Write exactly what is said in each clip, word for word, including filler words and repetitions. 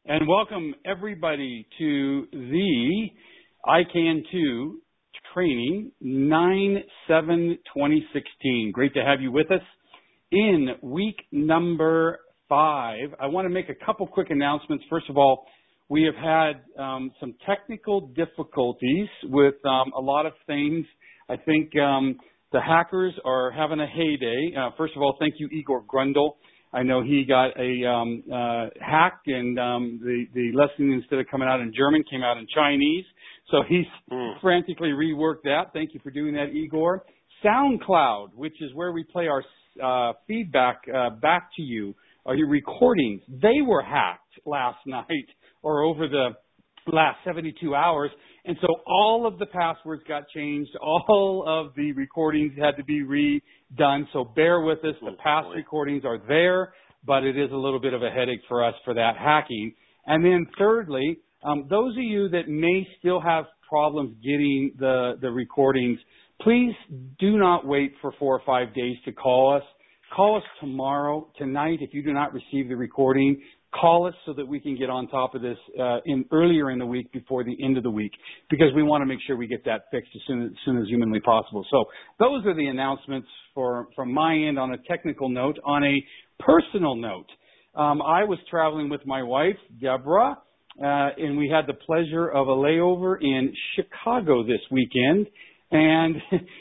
and welcome everybody to the I CAN two training nine seven twenty sixteen. Great to have you with us in week number five. I want to make a couple quick announcements. First of all, we have had um, some technical difficulties with um, a lot of things. I think um, the hackers are having a heyday. Uh, first of all, thank you, Igor Grundle. I know he got a um, uh, hacked, and um, the, the lesson, instead of coming out in German, came out in Chinese. So he's mm. frantically reworked that. Thank you for doing that, Igor. SoundCloud, which is where we play our uh, feedback uh, back to you, or your recordings, they were hacked last night or over the last seventy-two hours. And so all of the passwords got changed. All of the recordings had to be redone. So bear with us. The past recordings are there, but it is a little bit of a headache for us for that hacking. And then thirdly, um, those of you that may still have problems getting the, the recordings, please do not wait for four or five days to call us. Call us tomorrow, tonight, if you do not receive the recording. Call us so that we can get on top of this uh, in earlier in the week before the end of the week, because we want to make sure we get that fixed as soon as, as soon as humanly possible. So those are the announcements for from my end on a technical note. On a personal note, um, I was traveling with my wife, Deborah, uh, and we had the pleasure of a layover in Chicago this weekend. And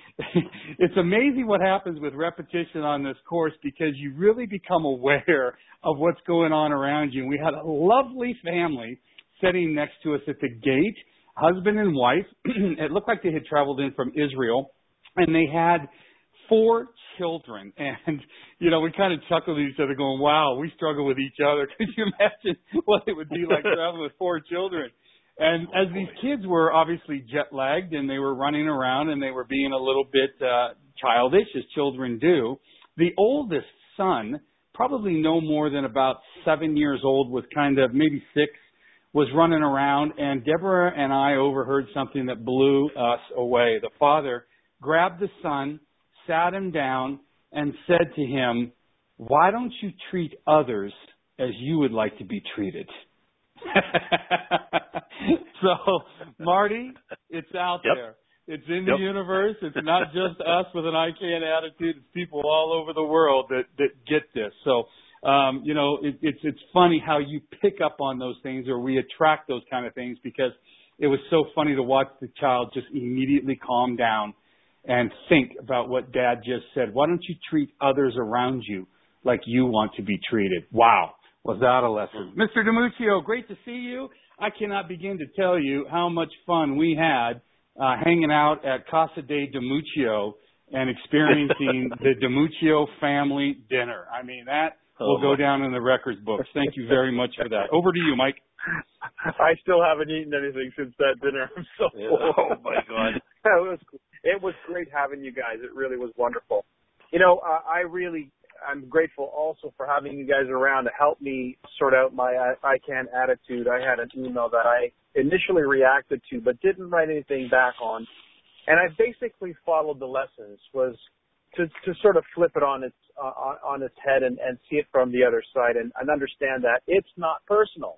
it's amazing what happens with repetition on this course, because you really become aware of what's going on around you. And we had a lovely family sitting next to us at the gate, husband and wife. It looked like they had traveled in from Israel, and they had four children. And, you know, we kind of chuckled at each other going, wow, we struggle with each other. Could you imagine what it would be like traveling with four children? And as these kids were obviously jet lagged, and they were running around, and they were being a little bit uh, childish, as children do, the oldest son, probably no more than about seven years old, was kind of maybe six, was running around, and Deborah and I overheard something that blew us away. The father grabbed the son, sat him down, and said to him, "Why don't you treat others as you would like to be treated?" So, Marty, it's out yep. there. It's in yep. the universe. It's not just us with an I CAN attitude. It's people all over the world that, that get this. So, um, you know, it, it's it's funny how you pick up on those things, or we attract those kind of things, because it was so funny to watch the child just immediately calm down and think about what Dad just said. Why don't you treat others around you like you want to be treated? Wow. Was that a lesson? Mister DiMuccio, great to see you. I cannot begin to tell you how much fun we had uh, hanging out at Casa de DiMuccio and experiencing the DiMuccio family dinner. I mean, that oh, will go down in the records books. Thank you very much for that. Over to you, Mike. I still haven't eaten anything since that dinner. I'm so yeah. Oh, my God. it, was, it was great having you guys. It really was wonderful. You know, uh, I really... I'm grateful also for having you guys around to help me sort out my I CAN attitude. I had an email that I initially reacted to but didn't write anything back on. And I basically followed the lessons, was to, to sort of flip it on its uh, on its head and, and see it from the other side, and, and understand that it's not personal.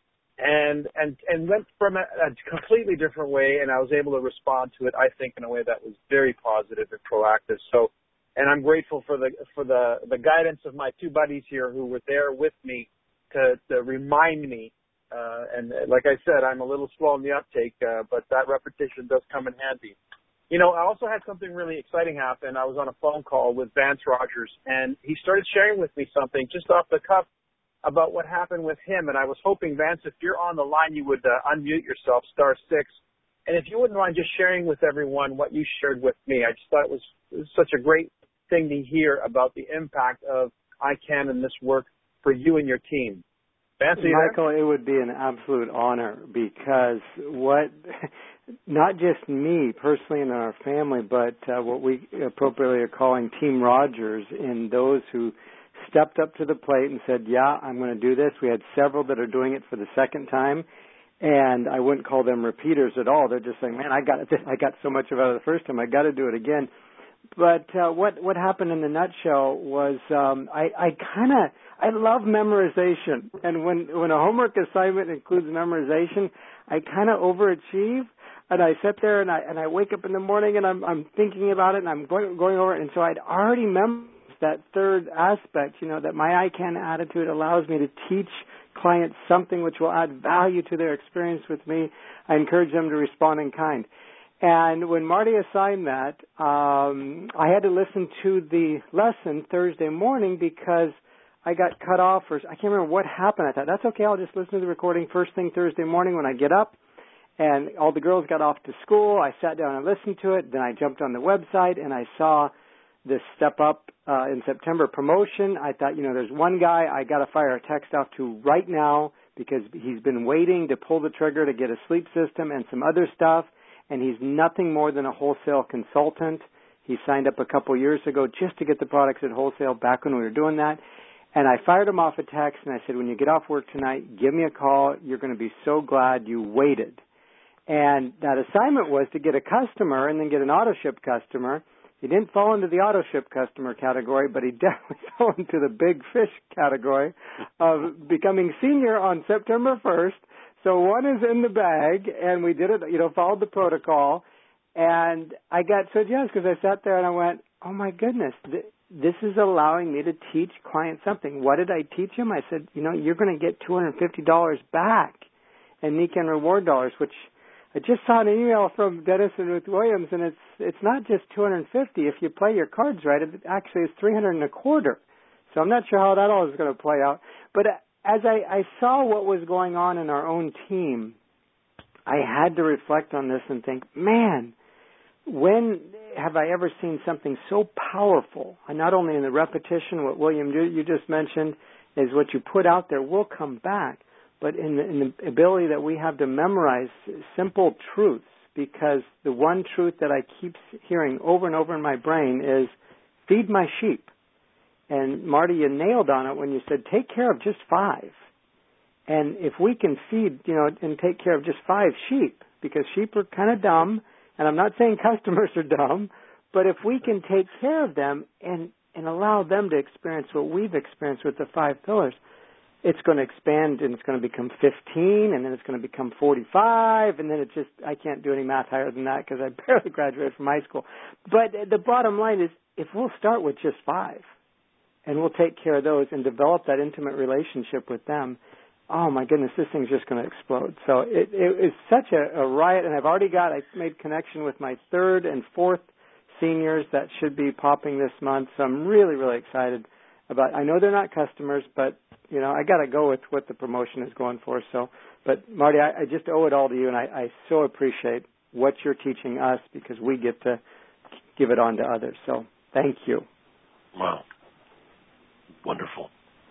And and and went from a, a completely different way, and I was able to respond to it, I think, in a way that was very positive and proactive. So, and I'm grateful for the for the, the guidance of my two buddies here who were there with me to, to remind me. Uh, and like I said, I'm a little slow in the uptake, uh, but that repetition does come in handy. You know, I also had something really exciting happen. I was on a phone call with Vance Rogers, and he started sharing with me something just off the cuff about what happened with him. And I was hoping, Vance, if you're on the line, you would uh, unmute yourself, star six. And if you wouldn't mind just sharing with everyone what you shared with me. I just thought it was, it was such a great thing to hear about the impact of I CAN and this work for you and your team. Vance, Michael, it would be an absolute honor, because what, not just me personally and our family, but uh, what we appropriately are calling Team Rogers, in those who stepped up to the plate and said, yeah, I'm going to do this. We had several that are doing it for the second time, and I wouldn't call them repeaters at all. They're just saying, man, I got it. I got so much of it out of the first time. I got to do it again. But uh, what what happened in the nutshell was um, I, I kind of I love memorization, and when when a homework assignment includes memorization, I kind of overachieve, and I sit there and I and I wake up in the morning and I'm I'm thinking about it and I'm going going over it, and so I'd already memorized that third aspect, you know, that my I can attitude allows me to teach clients something which will add value to their experience with me. I encourage them to respond in kind. And when Marty assigned that, um, I had to listen to the lesson Thursday morning because I got cut off, or I can't remember what happened. I thought, that's okay, I'll just listen to the recording first thing Thursday morning when I get up. And all the girls got off to school. I sat down and listened to it. Then I jumped on the website and I saw this Step Up uh, in September promotion. I thought, you know, there's one guy I got to fire a text off to right now because he's been waiting to pull the trigger to get a sleep system and some other stuff. And he's nothing more than a wholesale consultant. He signed up a couple years ago just to get the products at wholesale back when we were doing that. And I fired him off a text and I said, when you get off work tonight, give me a call. You're going to be so glad you waited. And that assignment was to get a customer and then get an auto ship customer. He didn't fall into the auto ship customer category, but he definitely fell into the big fish category of becoming senior on September first. So one is in the bag, and we did it, you know, followed the protocol, and I got so jazzed because I sat there and I went, oh my goodness, th- this is allowing me to teach clients something. What did I teach him? I said, you know, you're going to get two hundred fifty dollars back in Niken reward dollars, which I just saw an email from Dennis and Ruth Williams, and it's it's not just two hundred fifty. If you play your cards right, it actually is three hundred and a quarter. So I'm not sure how that all is going to play out, but as I, I saw what was going on in our own team, I had to reflect on this and think, man, when have I ever seen something so powerful? And not only in the repetition, what William, you, you just mentioned, is what you put out there will come back, but in the, in the ability that we have to memorize simple truths, because the one truth that I keep hearing over and over in my brain is, feed my sheep. And Marty, you nailed on it when you said, take care of just five. And if we can feed, you know, and take care of just five sheep, because sheep are kind of dumb, and I'm not saying customers are dumb, but if we can take care of them and, and allow them to experience what we've experienced with the five pillars, it's going to expand and it's going to become fifteen, and then it's going to become forty-five, and then it's just, I can't do any math higher than that because I barely graduated from high school. But the bottom line is, if we'll start with just five, and we'll take care of those and develop that intimate relationship with them, oh my goodness, this thing's just going to explode. So it, it is such a, a riot, and I've already got, I made connection with my third and fourth seniors that should be popping this month. So I'm really, really excited about, I know they're not customers, but you know, I got to go with what the promotion is going for. So, but Marty, I, I just owe it all to you, and I, I so appreciate what you're teaching us because we get to give it on to others. So thank you. Wow. Wonderful.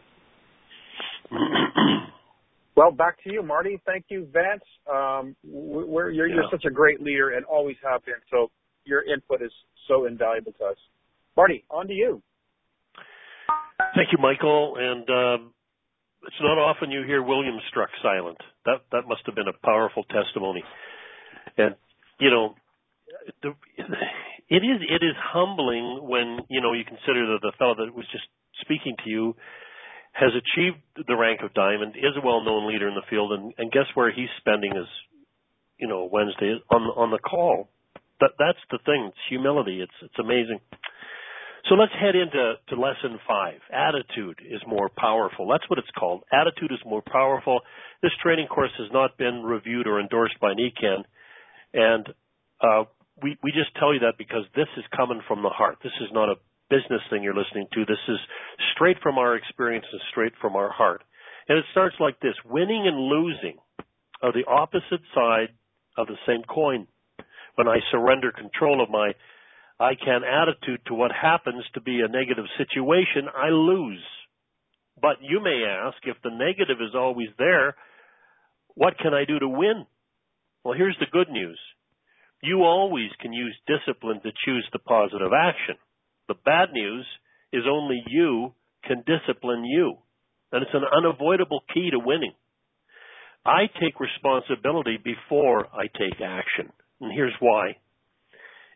Well, back to you, Marty. Thank you, Vance. Um, we're, you're, yeah. you're such a great leader and always have been. So your input is so invaluable to us. Marty, on to you. Thank you, Michael. And um, it's not often you hear William struck silent. That that must have been a powerful testimony. And you know, the, it is it is humbling when you know you consider that the fellow that was just speaking to you has achieved the rank of diamond, is a well-known leader in the field, and, and guess where he's spending his, you know, Wednesday on on the call. That that's the thing. It's humility. It's it's amazing. So let's head into to lesson five. Attitude is more powerful. That's what it's called. Attitude is more powerful. This training course has not been reviewed or endorsed by Niken, and uh, we we just tell you that because this is coming from the heart. This is not a business thing you're listening to. This is straight from our experience and straight from our heart. And it starts like this. Winning and losing are the opposite side of the same coin. When I surrender control of my I can attitude to what happens to be a negative situation, I lose. But you may ask, if the negative is always there, what can I do to win? Well, here's the good news. You always can use discipline to choose the positive action. The bad news is only you can discipline you, and it's an unavoidable key to winning. I take responsibility before I take action, and here's why.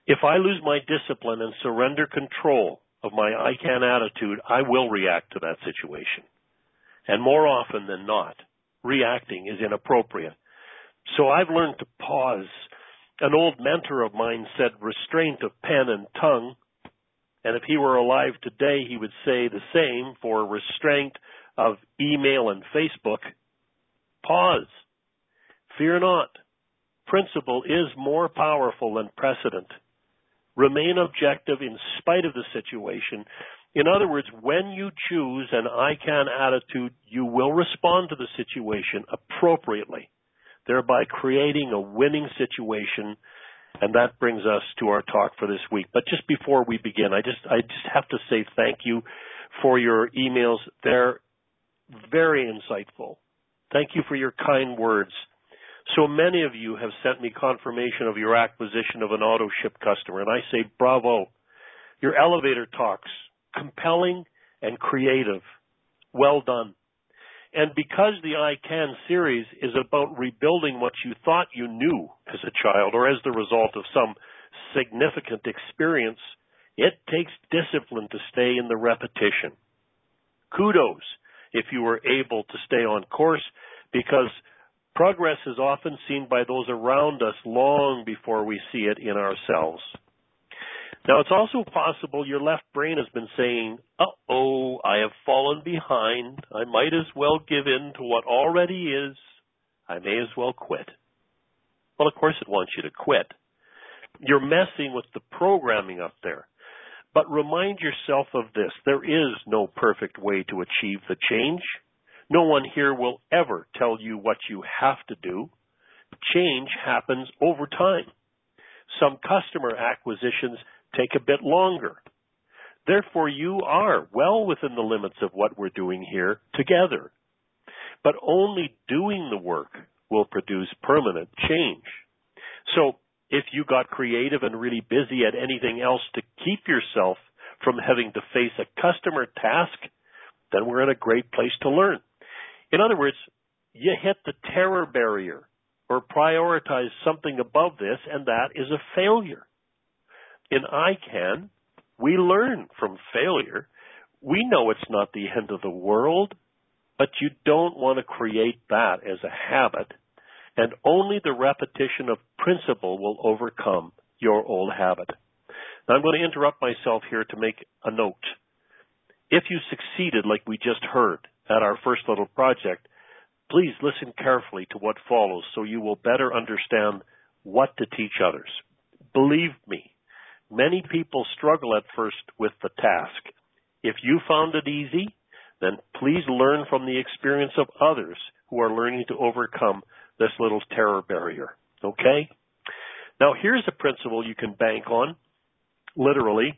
If I lose my discipline and surrender control of my I can attitude, I will react to that situation. And more often than not, reacting is inappropriate. So I've learned to pause. An old mentor of mine said restraint of pen and tongue, and if he were alive today, he would say the same for restraint of email and Facebook. Pause. Fear not. Principle is more powerful than precedent. Remain objective in spite of the situation. In other words, when you choose an I can attitude, you will respond to the situation appropriately, thereby creating a winning situation. And that brings us to our talk for this week. But just before we begin, I just I just have to say thank you for your emails. They're very insightful. Thank you for your kind words. So many of you have sent me confirmation of your acquisition of an auto ship customer, and I say bravo. Your elevator talks, compelling and creative. Well done. And because the I Can series is about rebuilding what you thought you knew as a child or as the result of some significant experience, it takes discipline to stay in the repetition. Kudos if you were able to stay on course, because progress is often seen by those around us long before we see it in ourselves. Now, it's also possible your left brain has been saying, uh-oh, I have fallen behind. I might as well give in to what already is. I may as well quit. Well, of course it wants you to quit. You're messing with the programming up there. But remind yourself of this. There is no perfect way to achieve the change. No one here will ever tell you what you have to do. Change happens over time. Some customer acquisitions take a bit longer. Therefore, you are well within the limits of what we're doing here together. But only doing the work will produce permanent change. So if you got creative and really busy at anything else to keep yourself from having to face a customer task, then we're in a great place to learn. In other words, you hit the terror barrier or prioritize something above this, and that is a failure. In I CAN, we learn from failure. We know it's not the end of the world, but you don't want to create that as a habit, and only the repetition of principle will overcome your old habit. Now, I'm going to interrupt myself here to make a note. If you succeeded, like we just heard at our first little project, please listen carefully to what follows so you will better understand what to teach others. Believe me, many people struggle at first with the task. If you found it easy, then please learn from the experience of others who are learning to overcome this little terror barrier. Okay? Now, here's a principle you can bank on, literally.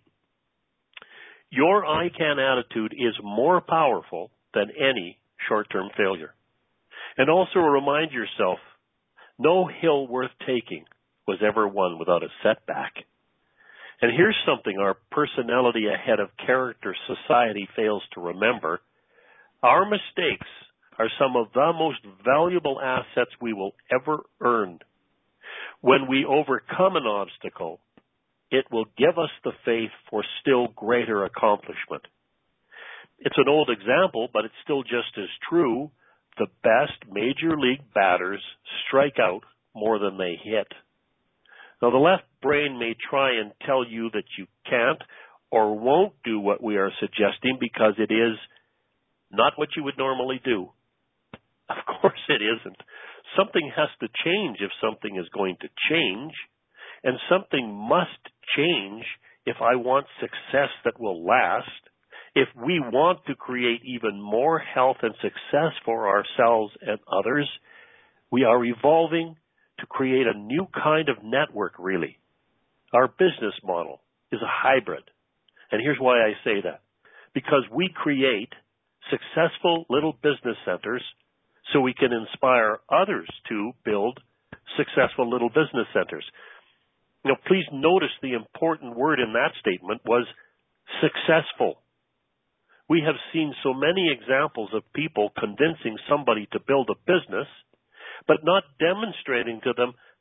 Your I CAN attitude is more powerful than any short-term failure. And also remind yourself, no hill worth taking was ever won without a setback. And here's something our personality ahead of character society fails to remember. Our mistakes are some of the most valuable assets we will ever earn. When we overcome an obstacle, it will give us the faith for still greater accomplishment. It's an old example, but it's still just as true. The best major league batters strike out more than they hit. Now, the left brain may try and tell you that you can't or won't do what we are suggesting because it is not what you would normally do. Of course it isn't. Something has to change if something is going to change, and something must change if I want success that will last. If we want to create even more health and success for ourselves and others, we are evolving to create a new kind of network, really. Our business model is a hybrid. And here's why I say that. Because we create successful little business centers so we can inspire others to build successful little business centers. Now, please notice the important word in that statement was successful. We have seen so many examples of people convincing somebody to build a business, but not demonstrating to them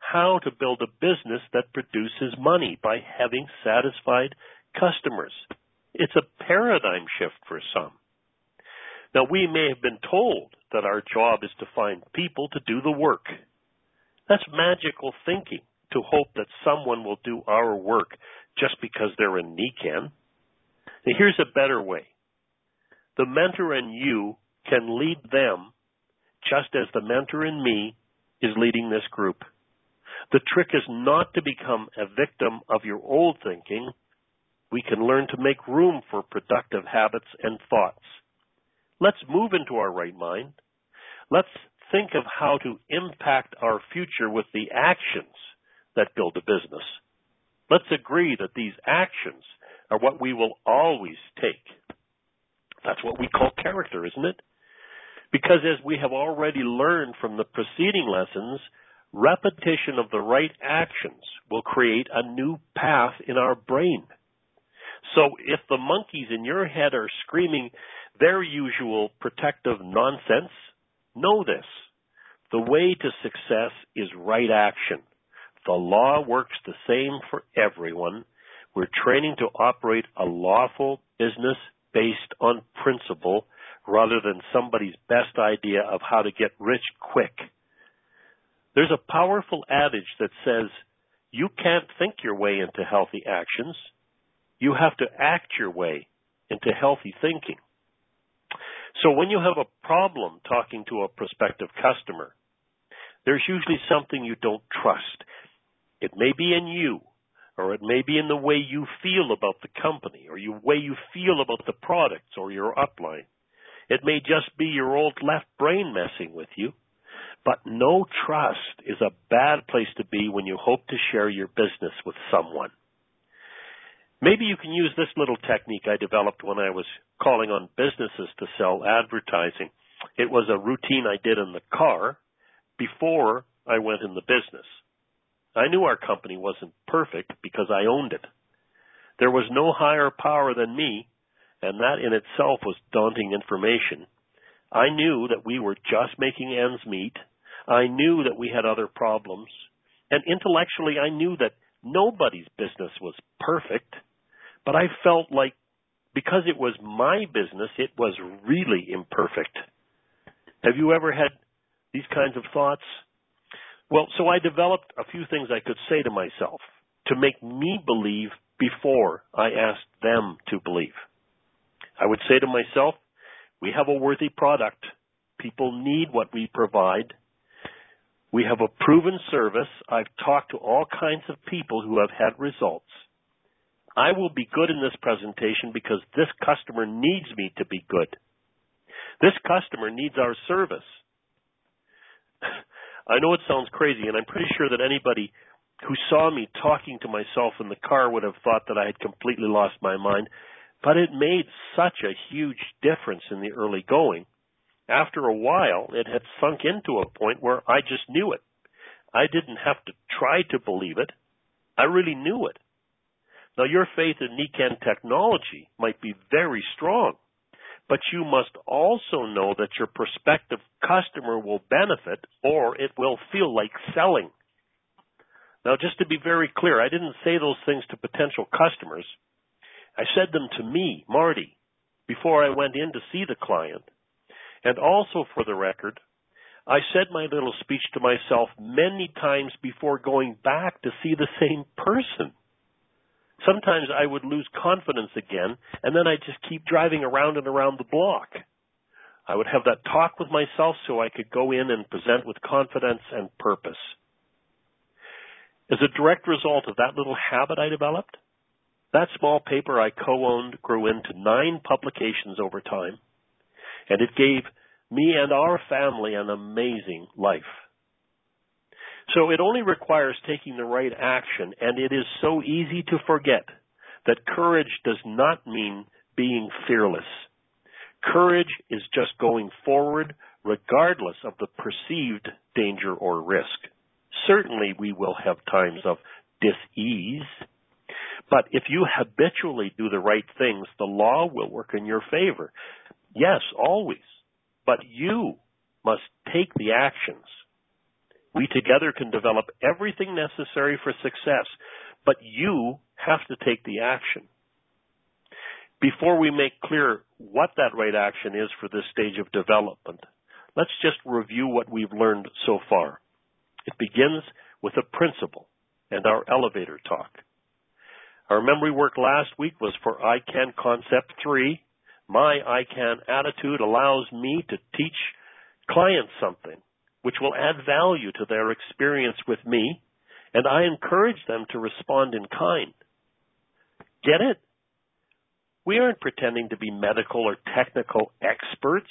how to build a business that produces money by having satisfied customers. It's a paradigm shift for some. Now, we may have been told that our job is to find people to do the work. That's magical thinking, to hope that someone will do our work just because they're in N I C A N. Now, here's a better way. The mentor in you can lead them just as the mentor in me is leading this group. The trick is not to become a victim of your old thinking. We can learn to make room for productive habits and thoughts. Let's move into our right mind. Let's think of how to impact our future with the actions that build a business. Let's agree that these actions are what we will always take. That's what we call character, isn't it? Because as we have already learned from the preceding lessons, repetition of the right actions will create a new path in our brain. So if the monkeys in your head are screaming their usual protective nonsense, know this. The way to success is right action. The law works the same for everyone. We're training to operate a lawful business based on principle rather than somebody's best idea of how to get rich quick. There's a powerful adage that says, you can't think your way into healthy actions. You have to act your way into healthy thinking. So when you have a problem talking to a prospective customer, there's usually something you don't trust. It may be in you, or it may be in the way you feel about the company, or the way you feel about the products or your upline. It may just be your old left brain messing with you. But no trust is a bad place to be when you hope to share your business with someone. Maybe you can use this little technique I developed when I was calling on businesses to sell advertising. It was a routine I did in the car before I went in the business. I knew our company wasn't perfect because I owned it. There was no higher power than me, and that in itself was daunting information. I knew that we were just making ends meet. I knew that we had other problems. And intellectually, I knew that nobody's business was perfect. But I felt like because it was my business, it was really imperfect. Have you ever had these kinds of thoughts? Well, so I developed a few things I could say to myself to make me believe before I asked them to believe. I would say to myself, we have a worthy product. People need what we provide. We have a proven service. I've talked to all kinds of people who have had results. I will be good in this presentation because this customer needs me to be good. This customer needs our service. I know it sounds crazy, and I'm pretty sure that anybody who saw me talking to myself in the car would have thought that I had completely lost my mind. But it made such a huge difference in the early going. After a while, it had sunk into a point where I just knew it. I didn't have to try to believe it. I really knew it. Now, your faith in N I C A N technology might be very strong, but you must also know that your prospective customer will benefit or it will feel like selling. Now, just to be very clear, I didn't say those things to potential customers. I said them to me, Marty, before I went in to see the client. And also for the record, I said my little speech to myself many times before going back to see the same person. Sometimes I would lose confidence again, and then I'd just keep driving around and around the block. I would have that talk with myself so I could go in and present with confidence and purpose. As a direct result of that little habit I developed, that small paper I co-owned grew into nine publications over time, and it gave me and our family an amazing life. So it only requires taking the right action, and it is so easy to forget that courage does not mean being fearless. Courage is just going forward regardless of the perceived danger or risk. Certainly we will have times of dis-ease, but if you habitually do the right things, the law will work in your favor. Yes, always. But you must take the actions. We together can develop everything necessary for success, but you have to take the action. Before we make clear what that right action is for this stage of development, let's just review what we've learned so far. It begins with a principle and our elevator talk. Our memory work last week was for I CAN Concept three. My I CAN attitude allows me to teach clients something which will add value to their experience with me, and I encourage them to respond in kind. Get it? We aren't pretending to be medical or technical experts.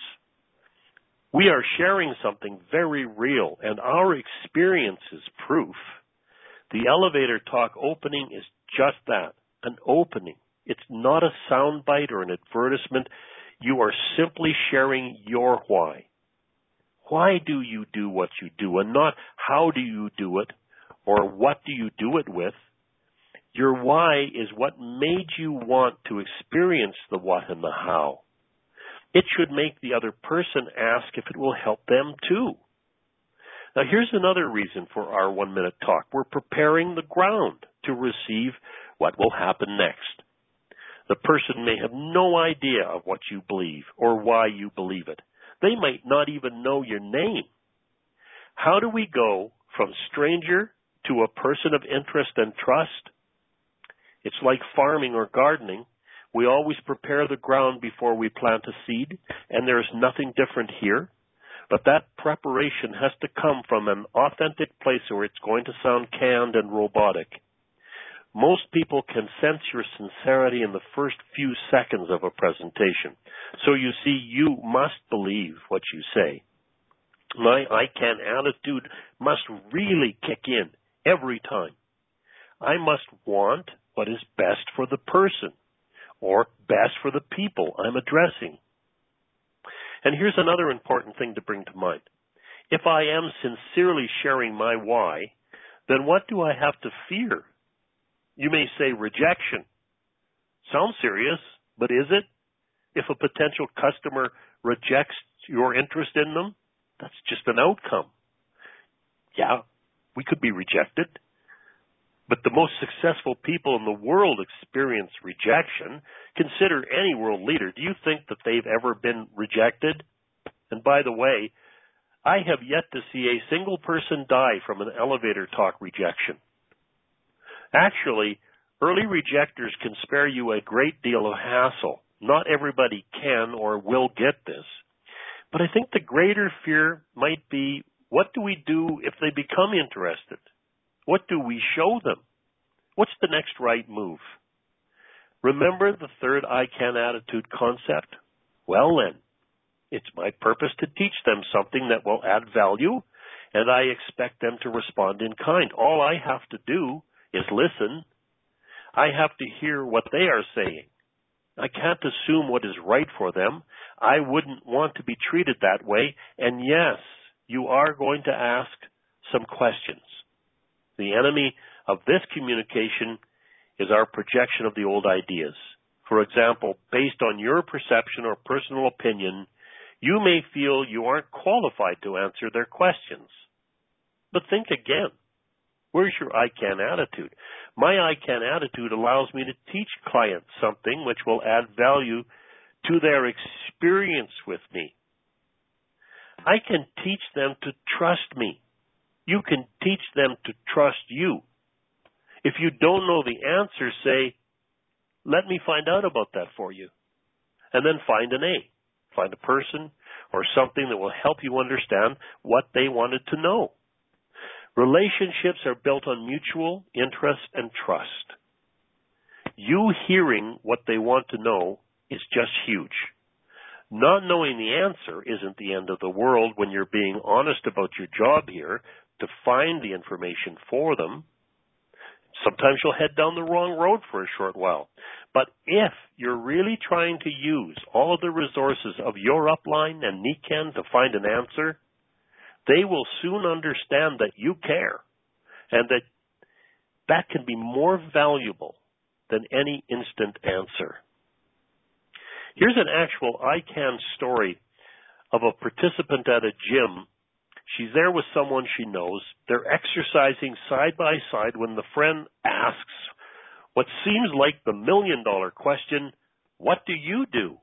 We are sharing something very real, and our experience is proof. The elevator talk opening is just that, an opening. It's not a soundbite or an advertisement. You are simply sharing your why. Why do you do what you do, and not how do you do it or what do you do it with. Your why is what made you want to experience the what and the how. It should make the other person ask if it will help them too. Now here's another reason for our one-minute talk. We're preparing the ground to receive what will happen next. The person may have no idea of what you believe or why you believe it. They might not even know your name. How do we go from stranger to a person of interest and trust? It's like farming or gardening. We always prepare the ground before we plant a seed, and there is nothing different here. But that preparation has to come from an authentic place where it's going to sound canned and robotic. Most people can sense your sincerity in the first few seconds of a presentation. So you see, you must believe what you say. My I CAN attitude must really kick in every time. I must want what is best for the person or best for the people I'm addressing. And here's another important thing to bring to mind. If I am sincerely sharing my why, then what do I have to fear? You may say rejection. Sounds serious, but is it? If a potential customer rejects your interest in them, that's just an outcome. Yeah, we could be rejected. But the most successful people in the world experience rejection. Consider any world leader. Do you think that they've ever been rejected? And by the way, I have yet to see a single person die from an elevator talk rejection. Actually, early rejectors can spare you a great deal of hassle. Not everybody can or will get this. But I think the greater fear might be, what do we do if they become interested? What do we show them? What's the next right move? Remember the third I CAN attitude concept? Well then, it's my purpose to teach them something that will add value, and I expect them to respond in kind. All I have to do is listen. I have to hear what they are saying. I can't assume what is right for them. I wouldn't want to be treated that way. And yes, you are going to ask some questions. The enemy of this communication is our projection of the old ideas. For example, based on your perception or personal opinion, you may feel you aren't qualified to answer their questions. But think again. Where's your I CAN attitude? My I CAN attitude allows me to teach clients something which will add value to their experience with me. I can teach them to trust me. You can teach them to trust you. If you don't know the answer, say, let me find out about that for you. And then find an A. Find a person or something that will help you understand what they wanted to know. Relationships are built on mutual interest and trust. You hearing what they want to know is just huge. Not knowing the answer isn't the end of the world when you're being honest about your job here to find the information for them. Sometimes you'll head down the wrong road for a short while. But if you're really trying to use all of the resources of your upline and Nikan to find an answer, they will soon understand that you care and that that can be more valuable than any instant answer. Here's an actual I CAN story of a participant at a gym She's there with someone she knows. They're exercising side by side when the friend asks what seems like the million-dollar question, what do you do?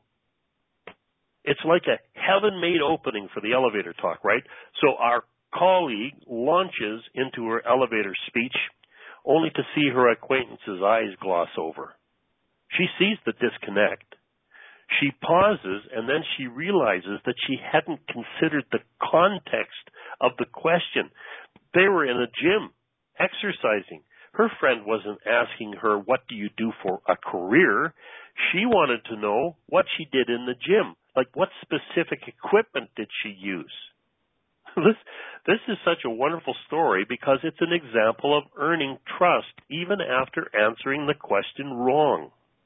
It's like a heaven-made opening for the elevator talk, right? So our colleague launches into her elevator speech only to see her acquaintance's eyes gloss over. She sees the disconnect. She pauses, and then she realizes that she hadn't considered the context of the question. They were in a gym, exercising. Her friend wasn't asking her, what do you do for a career? She wanted to know what she did in the gym. Like, what specific equipment did she use? This, this is such a wonderful story because it's an example of earning trust even after answering the question wrong.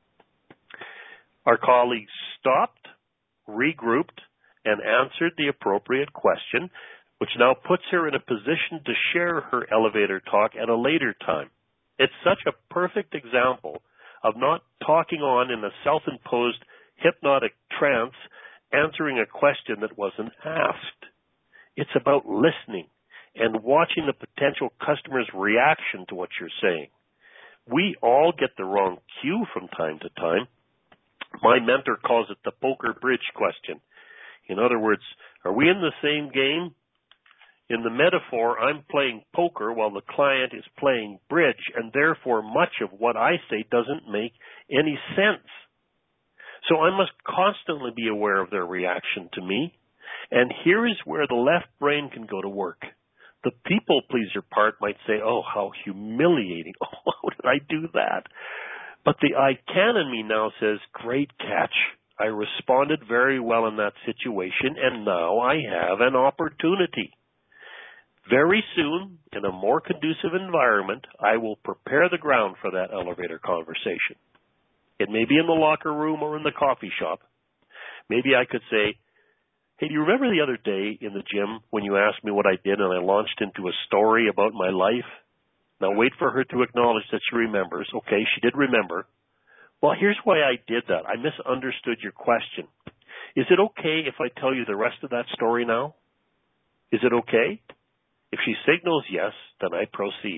Our colleague stopped, regrouped, and answered the appropriate question, which now puts her in a position to share her elevator talk at a later time. It's such a perfect example of not talking on in a self-imposed hypnotic trance, answering a question that wasn't asked. It's about listening and watching the potential customer's reaction to what you're saying. We all get the wrong cue from time to time. My mentor calls it the poker bridge question. In other words, are we in the same game? In the metaphor, I'm playing poker while the client is playing bridge, and therefore much of what I say doesn't make any sense. So I must constantly be aware of their reaction to me. And here is where the left brain can go to work. The people pleaser part might say, oh, how humiliating. Oh, how did I do that? But the I can in me now says, great catch. I responded very well in that situation, and now I have an opportunity. Very soon, in a more conducive environment, I will prepare the ground for that elevator conversation. It may be in the locker room or in the coffee shop. Maybe I could say, hey, do you remember the other day in the gym when you asked me what I did and I launched into a story about my life? Now wait for her to acknowledge that she remembers. Okay, she did remember. Well, here's why I did that. I misunderstood your question. Is it okay if I tell you the rest of that story now? Is it okay? If she signals yes, then I proceed.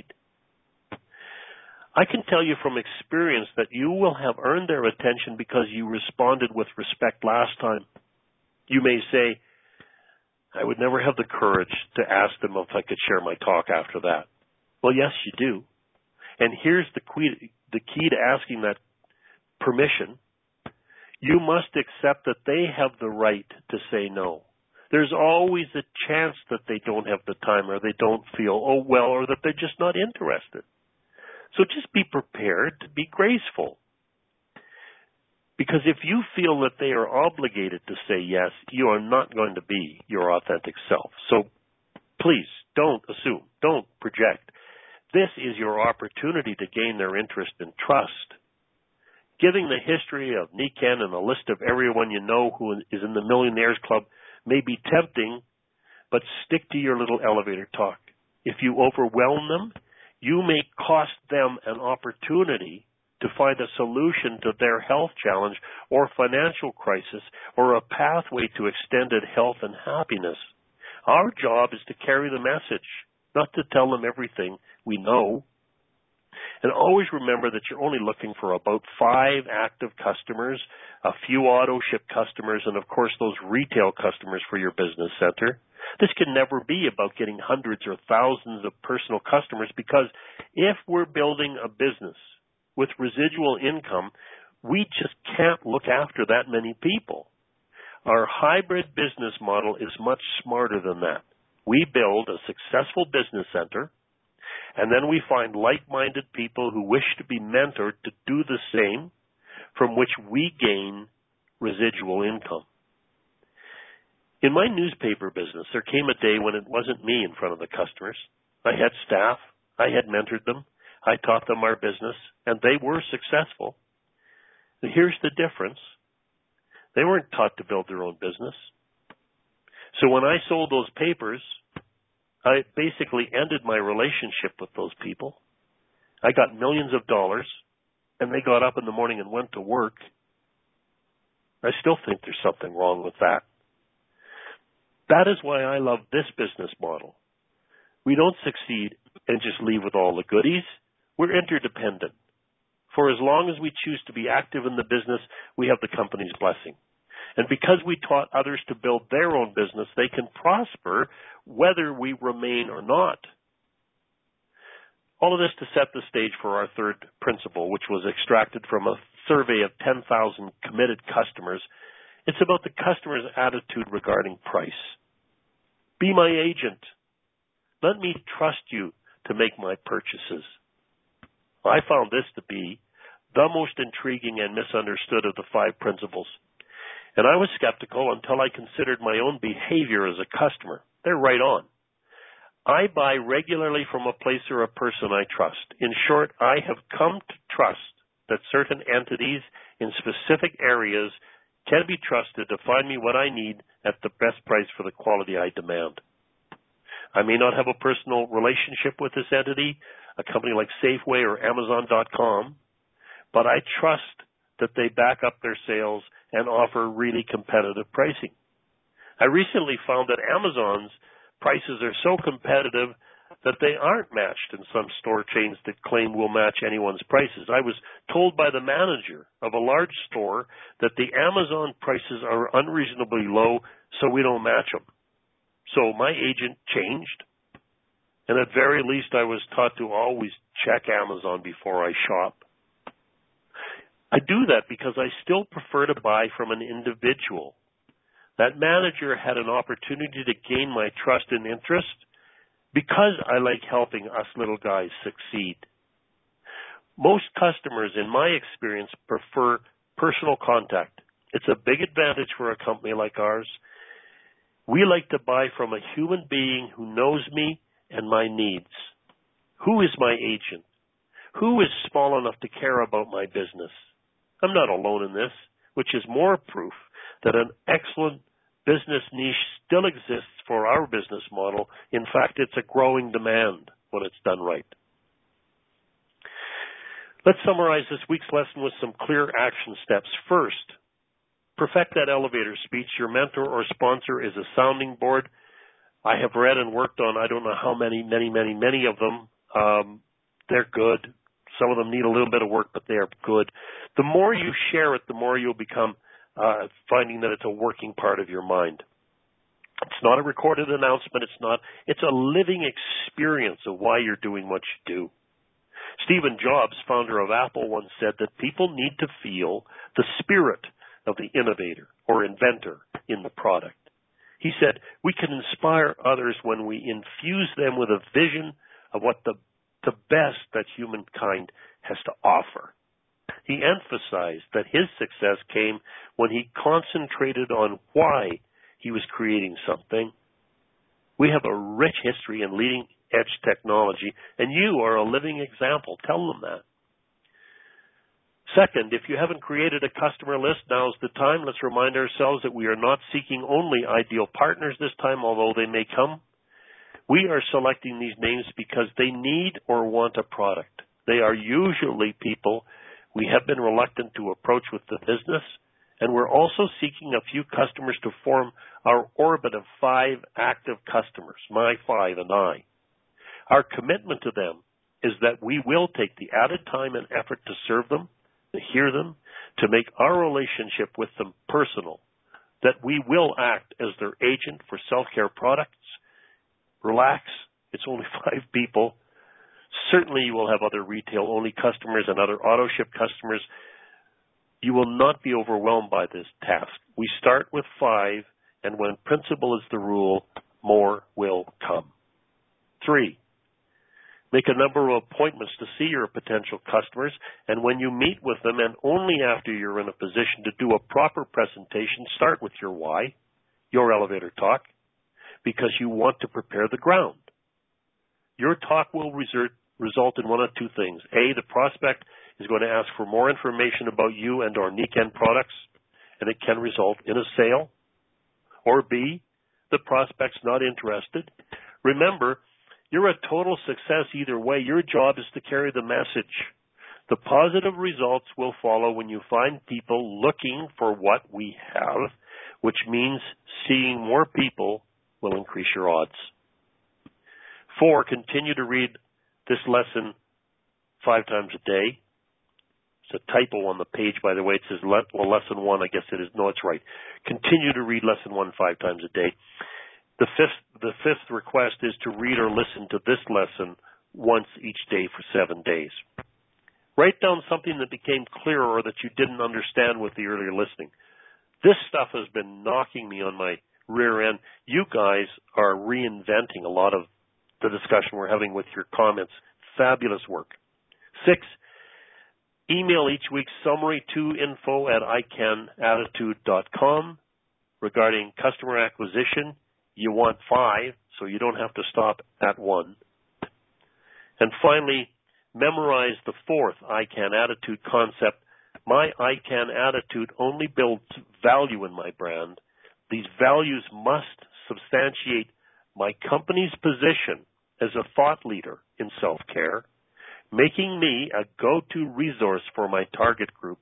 I can tell you from experience that you will have earned their attention because you responded with respect last time. You may say, I would never have the courage to ask them if I could share my talk after that. Well, yes, you do. And here's the key, the key to asking that permission. You must accept that they have the right to say no. There's always a chance that they don't have the time or they don't feel, oh, well, or that they're just not interested. So just be prepared to be graceful. Because if you feel that they are obligated to say yes, you are not going to be your authentic self. So please don't assume, don't project. This is your opportunity to gain their interest and trust. Giving the history of Niken and a list of everyone you know who is in the Millionaires Club may be tempting, but stick to your little elevator talk. If you overwhelm them, you may cost them an opportunity to find a solution to their health challenge or financial crisis or a pathway to extended health and happiness. Our job is to carry the message, not to tell them everything we know. And always remember that you're only looking for about five active customers, a few auto ship customers, and of course those retail customers for your business center. This can never be about getting hundreds or thousands of personal customers because if we're building a business with residual income, we just can't look after that many people. Our hybrid business model is much smarter than that. We build a successful business center, and then we find like-minded people who wish to be mentored to do the same, from which we gain residual income. In my newspaper business, there came a day when it wasn't me in front of the customers. I had staff. I had mentored them. I taught them our business, and they were successful. And here's the difference. They weren't taught to build their own business. So when I sold those papers, I basically ended my relationship with those people. I got millions of dollars, and they got up in the morning and went to work. I still think there's something wrong with that. That is why I love this business model. We don't succeed and just leave with all the goodies. We're interdependent. For as long as we choose to be active in the business, we have the company's blessing. And because we taught others to build their own business, they can prosper whether we remain or not. All of this to set the stage for our third principle, which was extracted from a survey of ten thousand committed customers. It's about the customer's attitude regarding price. Be my agent. Let me trust you to make my purchases. I found this to be the most intriguing and misunderstood of the five principles. And I was skeptical until I considered my own behavior as a customer. They're right on. I buy regularly from a place or a person I trust. In short, I have come to trust that certain entities in specific areas can be trusted to find me what I need at the best price for the quality I demand. I may not have a personal relationship with this entity, a company like Safeway or Amazon dot com, but I trust that they back up their sales and offer really competitive pricing. I recently found that Amazon's prices are so competitive that they aren't matched in some store chains that claim will match anyone's prices. I was told by the manager of a large store that the Amazon prices are unreasonably low, so we don't match them. So my agent changed, and at very least I was taught to always check Amazon before I shop. I do that because I still prefer to buy from an individual. That manager had an opportunity to gain my trust and interest because I like helping us little guys succeed. Most customers, in my experience, prefer personal contact. It's a big advantage for a company like ours. We like to buy from a human being who knows me and my needs. Who is my agent? Who is small enough to care about my business? I'm not alone in this, which is more proof that an excellent business niche still exists for our business model. In fact, it's a growing demand when it's done right. Let's summarize this week's lesson with some clear action steps. First, perfect that elevator speech. Your mentor or sponsor is a sounding board. I have read and worked on, I don't know how many, many, many, many of them. Um, they're good. Some of them need a little bit of work, but they are good. The more you share it, the more you'll become uh, finding that it's a working part of your mind. It's not a recorded announcement. It's not. It's a living experience of why you're doing what you do. Stephen Jobs, founder of Apple, once said that people need to feel the spirit of the innovator or inventor in the product. He said, we can inspire others when we infuse them with a vision of what the the best that humankind has to offer. He emphasized that his success came when he concentrated on why he was creating something. We have a rich history in leading-edge technology, and you are a living example. Tell them that. Second, if you haven't created a customer list, now's the time. Let's remind ourselves that we are not seeking only ideal partners this time, although they may come. We are selecting these names because they need or want a product. They are usually people we have been reluctant to approach with the business, and we're also seeking a few customers to form our orbit of five active customers, my five and I. Our commitment to them is that we will take the added time and effort to serve them, to hear them, to make our relationship with them personal, that we will act as their agent for self-care products. Relax. It's only five people. Certainly you will have other retail-only customers and other auto-ship customers. You will not be overwhelmed by this task. We start with five, and when principle is the rule, more will come. Three, make a number of appointments to see your potential customers, and when you meet with them, and only after you're in a position to do a proper presentation, start with your why, your elevator talk, because you want to prepare the ground. Your talk will result, result in one of two things. A, the prospect is going to ask for more information about you and our Niken products, and it can result in a sale. Or B, the prospect's not interested. Remember, you're a total success either way. Your job is to carry the message. The positive results will follow when you find people looking for what we have, which means seeing more people will increase your odds. Four, continue to read this lesson five times a day. It's a typo on the page, by the way. It says le- well, lesson one. I guess it is. No, it's right. Continue to read lesson one five times a day. The fifth, the fifth request is to read or listen to this lesson once each day for seven days. Write down something that became clearer or that you didn't understand with the earlier listening. This stuff has been knocking me on my rear end. You guys are reinventing a lot of the discussion we're having with your comments. Fabulous work. Six, email each week summary to info at i can attitude dot com regarding customer acquisition. You want five, so you don't have to stop at one. And finally, memorize the fourth I CAN attitude concept. My I CAN attitude only builds value in my brand. These values must substantiate my company's position as a thought leader in self-care, making me a go-to resource for my target group.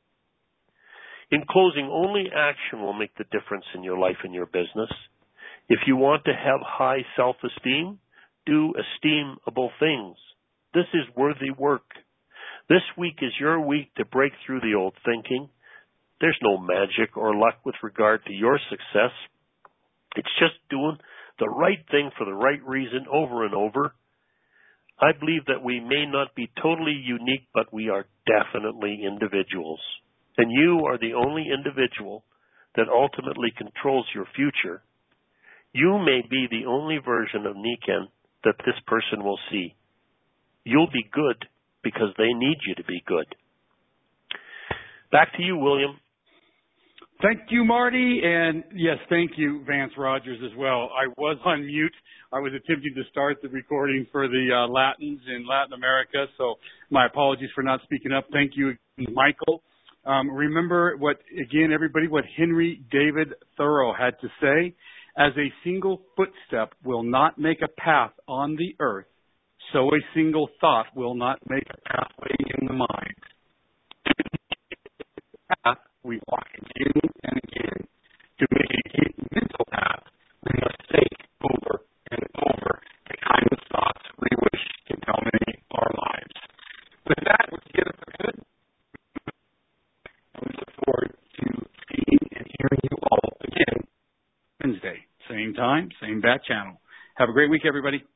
In closing, only action will make the difference in your life and your business. If you want to have high self-esteem, do esteemable things. This is worthy work. This week is your week to break through the old thinking. There's no magic or luck with regard to your success. It's just doing the right thing for the right reason over and over. I believe that we may not be totally unique, but we are definitely individuals. And you are the only individual that ultimately controls your future. You may be the only version of Nikan that this person will see. You'll be good because they need you to be good. Back to you, William. Thank you, Marty. And yes, thank you, Vance Rogers, as well. I was on mute. I was attempting to start the recording for the uh, Latins in Latin America, so my apologies for not speaking up. Thank you, Michael. Um, remember what, again, everybody, what Henry David Thoreau had to say. As a single footstep will not make a path on the earth, so a single thought will not make a pathway in the mind. Path we walk again and again. To make a deep mental path, we must think over and over the kind of thoughts we wish to dominate our lives. With that, we're together for good. And we look forward to seeing and hearing you all again Wednesday. Same time, same bat channel. Have a great week, everybody.